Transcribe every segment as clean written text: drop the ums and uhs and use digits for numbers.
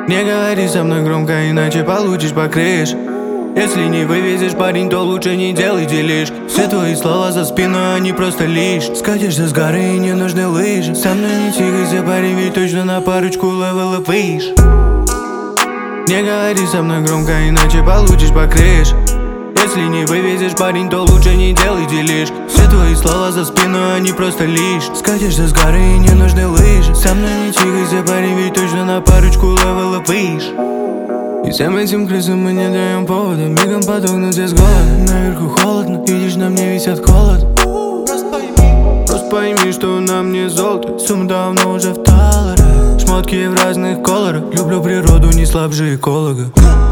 Не говори со мной громко, иначе получишь по крыше. Если не вывезешь, парень, то лучше не делай делишь. Все твои слова за спину, они просто лишь. Скатишься с горы и не нужны лыжи. Со мной не тихайся, парень, ведь точно на парочку левела выше. Не говори со мной громко, иначе получишь по крыше. Если не вывезешь, парень, то лучше не делай делишь. Все твои слова за спину, они просто лишь. Скатишься с горы и не нужны лыжи. Со мной не тихайся, парень, ведь точно на парочку левела выше. И всем этим крысам мы не даем повода. Мигом подохнут все с голода. Наверху холодно, видишь, на мне висят холод. Просто пойми, что на мне золото. Сумма давно уже в долларах. Шмотки в разных колорах. Люблю природу, не слабже эколога.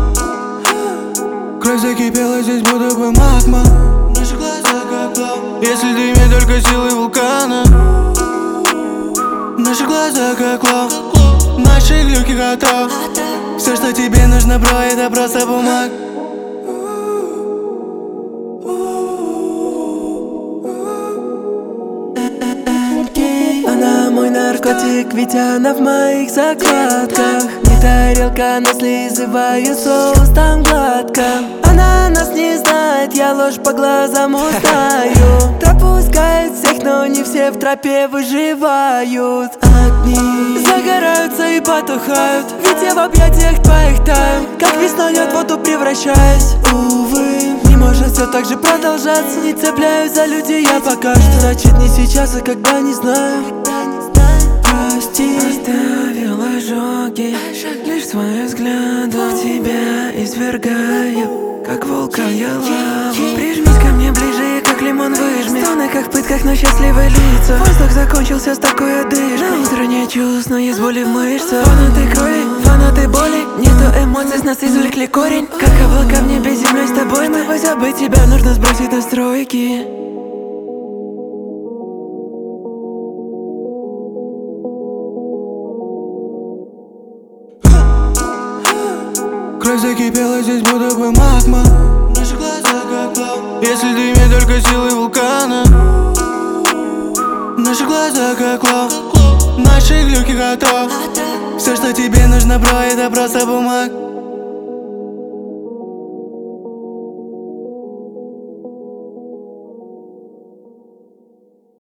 Кровь закипела здесь, будто бы магма. Наши глаза как лава. Если дымит только силы вулкана. Наши глаза как лава. Наши глюки готовы. Все, что тебе нужно, бро, это просто бумага. Она мой наркотик, ведь она в моих закладках. Не тарелка, но слизываю соус там гладко. Она нас не знает, я ложь по глазам узнаю. Пропускает всех, но не все в тропе выживают. Огни загораются и потухают, ведь я в объятиях твоих таю. Как весной лед в воду превращаюсь. Увы, не может все так же продолжаться. Не цепляюсь за людей я пока что. Значит не сейчас, а когда не знаю. Прости, оставил ожоги, лишь своим взглядом в тебя извергаю. Как вулкан я лаву. Прижмись ко мне ближе, как лимон выжми. Стоны как в пытках, но счастливые лица. Воздух закончился с такой одышкой. На утро не чувств, но есть боли в мышцах. Фанаты крови, фанаты боли. Нету эмоций, с нас извлекли корень. Как облака в небе, землей с тобой. Чтобы забыть тебя, нужно сбросить настройки. Кровь закипела здесь, будто бы магма. Наши глаза как лава. Если дымит только силы вулкана. Наши глаза как лава. Наши глюки готовы. Все, что тебе нужно, бро, это просто бумага.